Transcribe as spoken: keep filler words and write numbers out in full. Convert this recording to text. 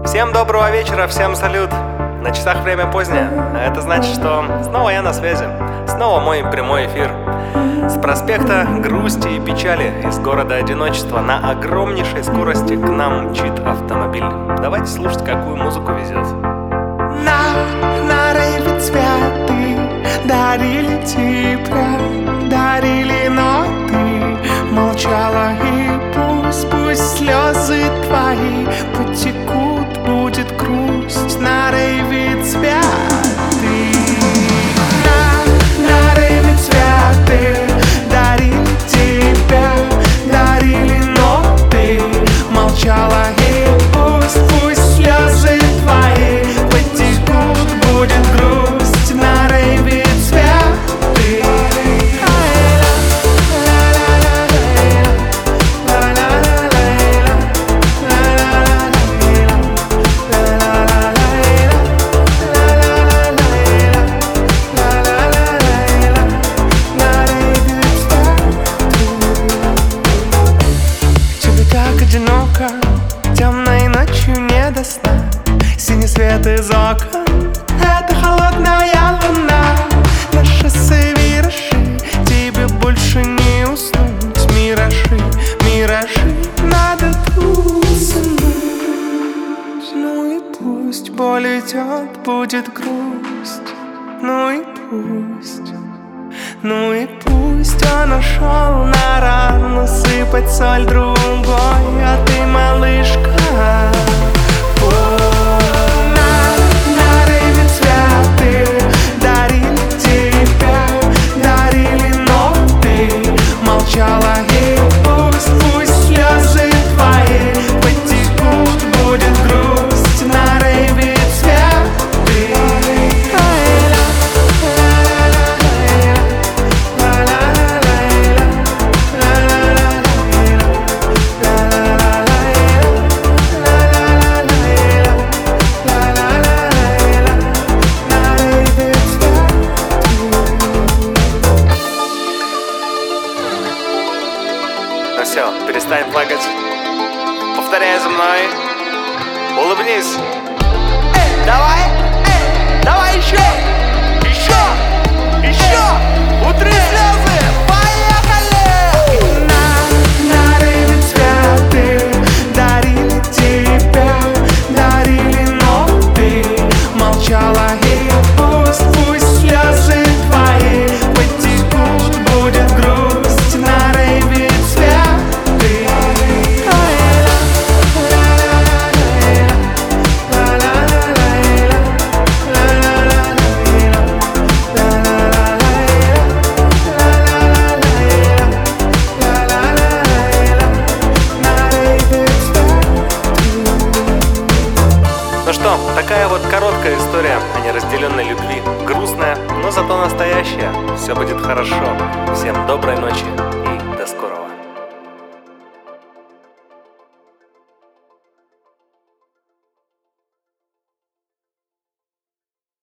Всем доброго вечера, всем салют. На часах время позднее, а это значит, что снова я на связи. Снова мой прямой эфир. С проспекта грусти и печали, из города одиночества на огромнейшей скорости к нам мчит автомобиль. Давайте слушать, какую музыку везет. На, на рейве цветы дарили тебя, дарили, но ты молчала. И пусть, пусть слезы твои потекут, будет грусть. На рейве цветы, на, на рейве цветы дарили тебя, дарили, но ты молчала. И пусть, пусть слезы твои потекут, будет грусть. На рейве цветы. Тебе так одиноко, темной ночью не до сна. Синий свет из окон, это холодная луна. На шоссе виражи, тебе больше не уснуть. Миражи, миражи, надо уснуть. Ну и пусть боль идет, будет грусть. Ну и пусть, ну и пусть он ушел на рану сыпать соль другой, а ты, малышка, на, на рейве цветы дарили тебя, дарили, но ты молчала. И пусть, пусть слезы твои потекут, будет грусть. На рейве цветы. Ну все, перестань плакать. Повторяй за мной. Улыбнись. Эй, давай, эй, давай еще, еще, еще, утри слезы, поехали! На, на рейве цветы дарили тебя, дарили, но ты молчала. И пусть, пусть слезы твои потекут, будет грусть. На рейве цветы. Ну что, такая вот короткая история о неразделенной любви. Грустная, но зато настоящая. Все будет хорошо. Всем доброй ночи.